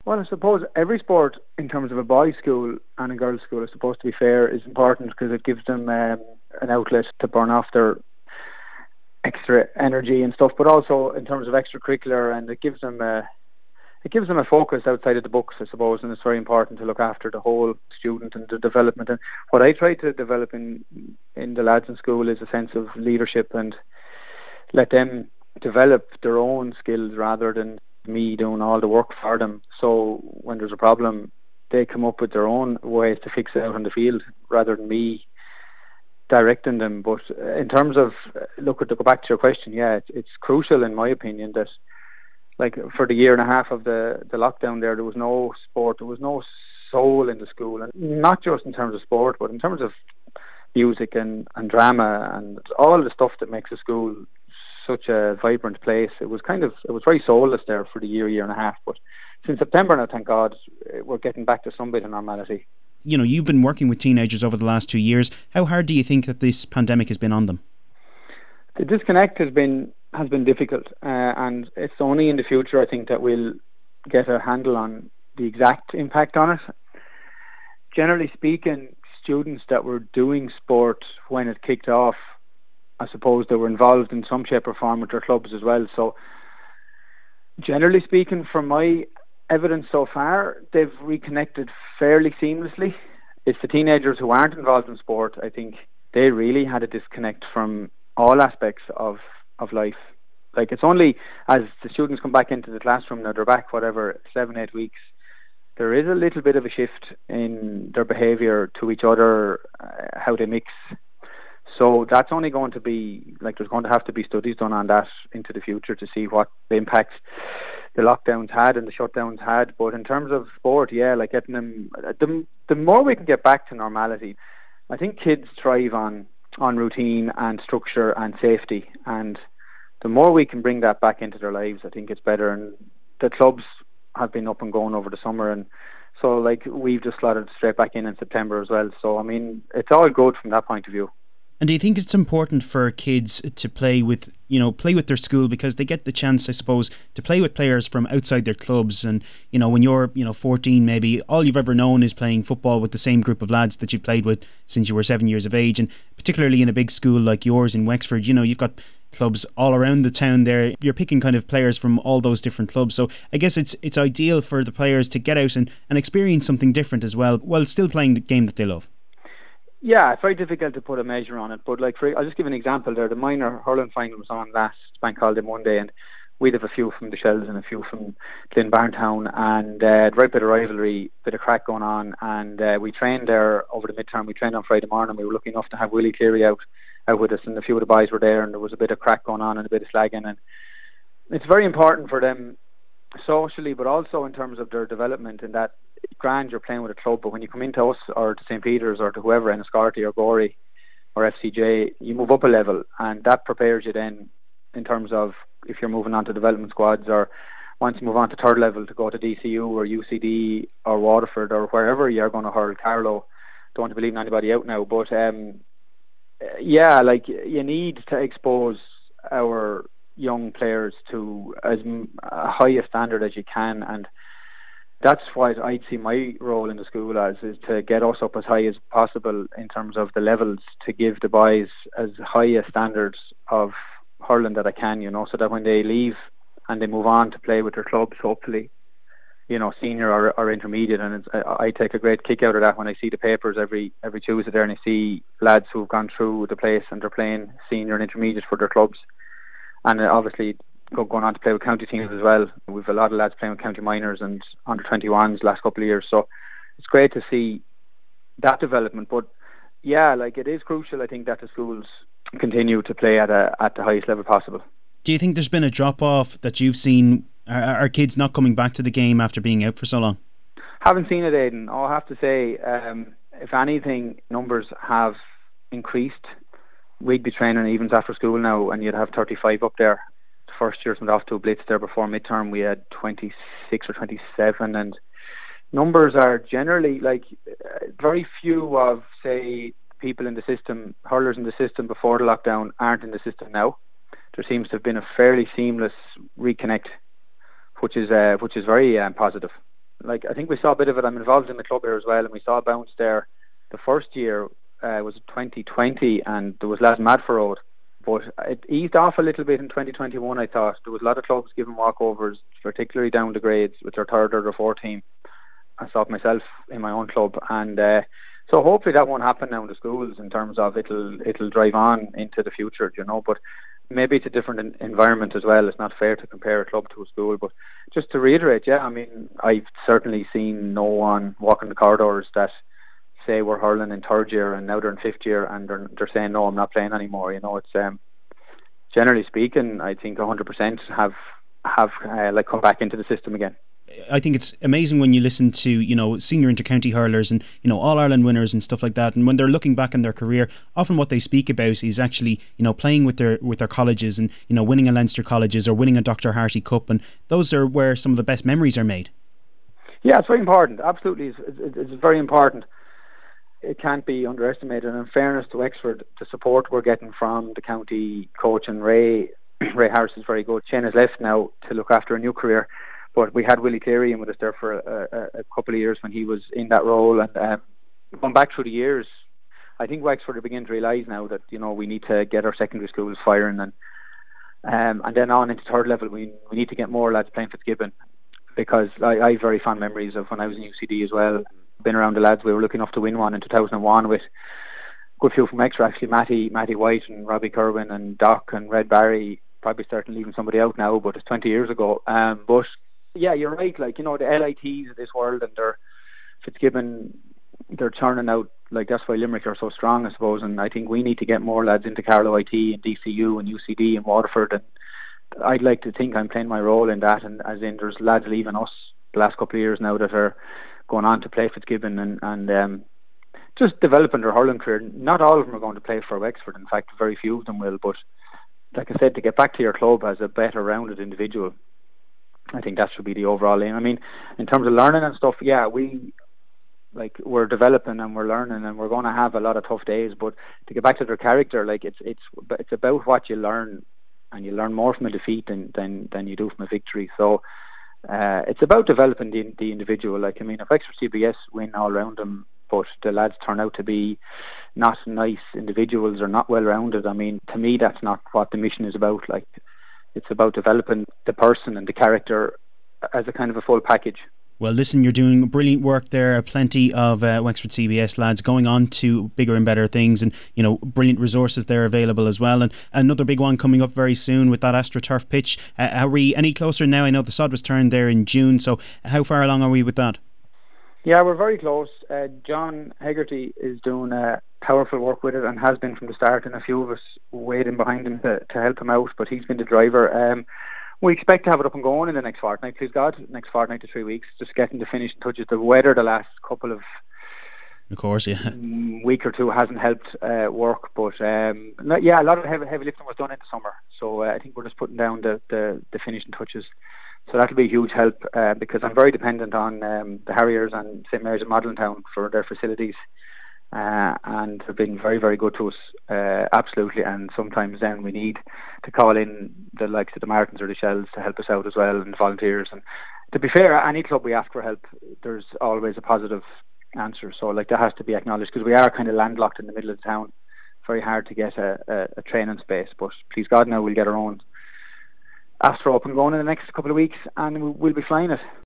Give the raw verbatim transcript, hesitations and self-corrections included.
Well, I suppose every sport, in terms of a boys' school and a girls' school, is supposed to be fair, is important because it gives them um, an outlet to burn off their extra energy and stuff, but also in terms of extracurricular, and it gives them a, it gives them a focus outside of the books, I suppose, and it's very important to look after the whole student and the development. And what I try to develop in in the lads in school is a sense of leadership and let them develop their own skills rather than me doing all the work for them. So when there's a problem, they come up with their own ways to fix it out on the field rather than me directing them. But in terms of, look, to go back to your question, yeah, it's, it's crucial in my opinion that, like, for the year and a half of the, the lockdown there, there was no sport, there was no soul in the school, and not just in terms of sport, but in terms of music and, and drama and all the stuff that makes a school such a vibrant place. It was kind of, it was very soulless there for the year, year and a half. But since September now, thank God, we're getting back to some bit of normality. You know, you've been working with teenagers over the last two years. How hard do you think that this pandemic has been on them? The disconnect has been has been difficult, uh, and it's only in the future, I think, that we'll get a handle on the exact impact on it. Generally speaking, students that were doing sport when it kicked off, I suppose they were involved in some shape or form with their clubs as well. So generally speaking, from my evidence so far, they've reconnected fairly seamlessly. It's the teenagers who aren't involved in sport, I think they really had a disconnect from all aspects of, of life. Like, it's only as the students come back into the classroom, now they're back, whatever, seven, eight weeks, there is a little bit of a shift in their behaviour to each other, uh, how they mix. So that's only going to be, like, there's going to have to be studies done on that into the future to see what the impact the lockdowns had and the shutdowns had. But in terms of sport, yeah, like getting them, the, the more we can get back to normality, I think kids thrive on, on routine and structure and safety. And the more we can bring that back into their lives, I think it's better. And the clubs have been up and going over the summer, and so, like, we've just slotted straight back in in September as well. So, I mean, it's all good from that point of view. And do you think it's important for kids to play with, you know, play with their school, because they get the chance, I suppose, to play with players from outside their clubs? And, you know, when you're, you know, fourteen, maybe all you've ever known is playing football with the same group of lads that you've played with since you were seven years of age. And particularly in a big school like yours in Wexford, you know, you've got clubs all around the town there. You're picking kind of players from all those different clubs. So I guess it's it's ideal for the players to get out and, and experience something different as well, while still playing the game that they love. Yeah, it's very difficult to put a measure on it, but, like, for, I'll just give an example there. The minor hurling final was on last bank holiday Monday, and we'd have a few from the Shells and a few from Glenbarntown, and uh, right bit of rivalry, bit of crack going on, and uh, we trained there over the midterm. We trained on Friday morning. We were lucky enough to have Willie Cleary out, out with us, and a few of the boys were there, and there was a bit of crack going on and a bit of slagging, and it's very important for them socially, but also in terms of their development, in that grand you're playing with a club, but when you come into us or to Saint Peter's or to whoever, Enniscorthy or Gorey or F C J, you move up a level, and that prepares you then in terms of if you're moving on to development squads, or once you move on to third level to go to D C U or U C D or Waterford or wherever you're going to hurl. Carlow, don't want to be leaving anybody out now, but um, yeah, like, you need to expose our young players to as high a standard as you can, and that's what I'd see my role in the school as, is to get us up as high as possible in terms of the levels, to give the boys as high a standards of hurling that I can, you know, so that when they leave and they move on to play with their clubs, hopefully, you know, senior or, or intermediate, and it's, I, I take a great kick out of that when I see the papers every every Tuesday there, and I see lads who've gone through the place and they're playing senior and intermediate for their clubs, and obviously going on to play with county teams as well. We've a lot of lads playing with county minors and under twenty-ones last couple of years, so it's great to see that development. But yeah, like, it is crucial, I think, that the schools continue to play at a at the highest level possible. Do you think there's been a drop off that you've seen? Are, are kids not coming back to the game after being out for so long? Haven't seen it, Aidan. I have to say, um, if anything, numbers have increased. We'd be training evens after school now, and you'd have thirty-five up there. First years went off to a blitz there before midterm. We had twenty-six or twenty-seven, and numbers are generally, like, very few of, say, people in the system, hurlers in the system before the lockdown aren't in the system now. There seems to have been a fairly seamless reconnect, which is uh, which is very um, positive. Like, I think we saw a bit of it. I'm involved in the club here as well, and we saw a bounce there. The first year uh, was twenty twenty, and there was lads mad for road. But it eased off a little bit in twenty twenty-one, I thought. There was a lot of clubs giving walkovers, particularly down the grades, with their third or their fourth team. I saw it myself in my own club. And uh, so hopefully that won't happen now in the schools, in terms of it'll it'll drive on into the future, you know. But maybe it's a different in- environment as well. It's not fair to compare a club to a school. But just to reiterate, yeah, I mean, I've certainly seen no one walking the corridors that say we're hurling in third year and now they're in fifth year and they're, they're saying, no, I'm not playing anymore. You know, it's um, generally speaking, I think one hundred percent have have uh, like come back into the system again. I think it's amazing when you listen to, you know, senior intercounty hurlers and, you know, All-Ireland winners and stuff like that, and when they're looking back in their career, often what they speak about is actually, you know, playing with their with their colleges and, you know, winning a Leinster Colleges or winning a Doctor Harty Cup, and those are where some of the best memories are made. Yeah, it's very important. Absolutely, it's, it's, it's very important. It can't be underestimated. And in fairness to Wexford, the support we're getting from the county coach and Ray, Ray Harris is very good. Shane has left now to look after a new career. But we had Willie Cleary in with us there for a, a, a couple of years when he was in that role, and um, going back through the years, I think Wexford are beginning to realise now that, you know, we need to get our secondary schools firing, and um, and then on into third level, we we need to get more lads playing Fitzgibbon, because I, I have very fond memories of when I was in U C D as well. Been around the lads. We were lucky enough to win one in two thousand one with a good few from extra, actually. Matty Matty White and Robbie Kerwin and Doc and Red Barry. Probably starting leaving somebody out now, but it's twenty years ago. Um, but yeah, you're right. Like, you know, the L I Ts of this world, and they're Fitzgibbon, they're churning out. Like, that's why Limerick are so strong, I suppose. And I think we need to get more lads into Carlow I T and D C U and U C D and Waterford. And I'd like to think I'm playing my role in that. And as in, there's lads leaving us the last couple of years now that are going on to play Fitzgibbon and and um, just developing their hurling career. Not all of them are going to play for Wexford. In fact, very few of them will. But like I said, to get back to your club as a better rounded individual, I think that should be the overall aim. I mean, in terms of learning and stuff, yeah, we like we're developing and we're learning and we're going to have a lot of tough days. But to get back to their character, like it's it's it's about what you learn, and you learn more from a defeat than than, than you do from a victory. So uh, it's about developing the the individual. Like, I mean, if Wexford C B S win all around them, but the lads turn out to be not nice individuals or not well rounded, I mean, to me, that's not what the mission is about. Like, it's about developing the person and the character as a kind of a full package. Well, listen, you're doing brilliant work there. Plenty of uh, Wexford C B S lads going on to bigger and better things, and, you know, brilliant resources there available as well. And another big one coming up very soon with that AstroTurf pitch. Uh, are we any closer now? I know the sod was turned there in June, so how far along are we with that? Yeah, we're very close. Uh, John Hegarty is doing uh, powerful work with it and has been from the start, and a few of us waiting behind him to, to help him out, but he's been the driver. Um, we expect to have it up and going in the next fortnight, please God, next fortnight to three weeks, just getting the finishing touches. The weather the last couple of Of course, yeah. week or two hasn't helped uh, work, but um, yeah, a lot of heavy, heavy lifting was done in the summer, so uh, I think we're just putting down the, the, the finishing touches. So that'll be a huge help, uh, because I'm very dependent on um, the Harriers and Saint Mary's of Modlin Town for their facilities, uh, and they've been very, very good to us, uh, absolutely. And sometimes then we need to call in the likes of the Martins or the Shells to help us out as well, and volunteers. And to be fair, any club we ask for help, there's always a positive answer. So like, that has to be acknowledged, because we are kind of landlocked in the middle of the town. Very hard to get a, a, a training space, but please God, now we'll get our own Astro up and going in the next couple of weeks, and we'll be flying it.